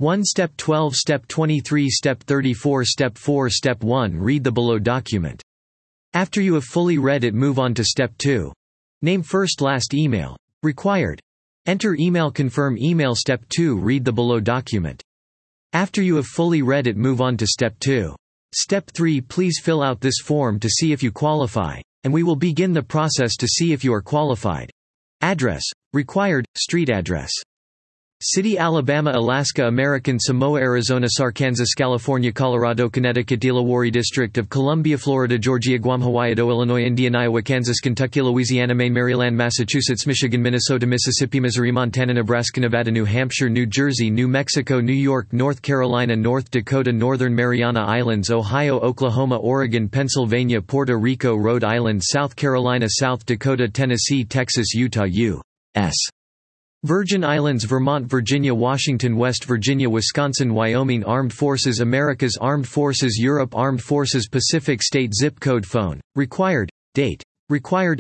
1 Step 12 Step 23 Step 34 Step 4 Step 1 Read the below document. After you have fully read it, move on to Step 2. Name first last email. Required. Enter email. Confirm email. Step 2 Read the below document. After you have fully read it, move on to Step 2. Step 3 Please fill out this form to see if you qualify, and we will begin the process to see if you are qualified. Address. Required. Street address. City, Alabama, Alaska, American Samoa, Arizona, Kansas, California, Colorado, Connecticut, Delaware, District of Columbia, Florida, Georgia, Guam, Hawaii, Idaho, Illinois, Indiana, Iowa, Kansas, Kentucky, Louisiana, Maine, Maryland, Massachusetts, Michigan, Minnesota, Mississippi, Missouri, Montana, Nebraska, Nevada, New Hampshire, New Jersey, New Mexico, New York, North Carolina, North Dakota, Northern Mariana Islands, Ohio, Oklahoma, Oregon, Pennsylvania, Puerto Rico, Rhode Island, South Carolina, South Dakota, Tennessee, Texas, Utah, U.S. Virgin Islands, Vermont, Virginia, Washington, West Virginia, Wisconsin, Wyoming. Armed Forces, America's Armed Forces, Europe, Armed Forces, Pacific State. Zip code. Phone. Required. Date. Required.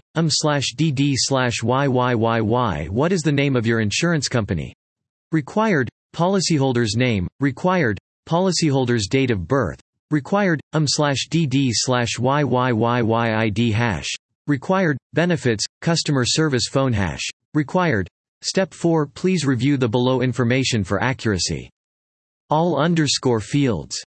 /DD/YYYY. What is the name of your insurance company? Required. Policyholder's name. Required. Policyholder's date of birth. Required. /DD/YYYYID hash. Required. Benefits. Customer service phone hash. Required. Step 4 Please review the below information for accuracy. All underscore fields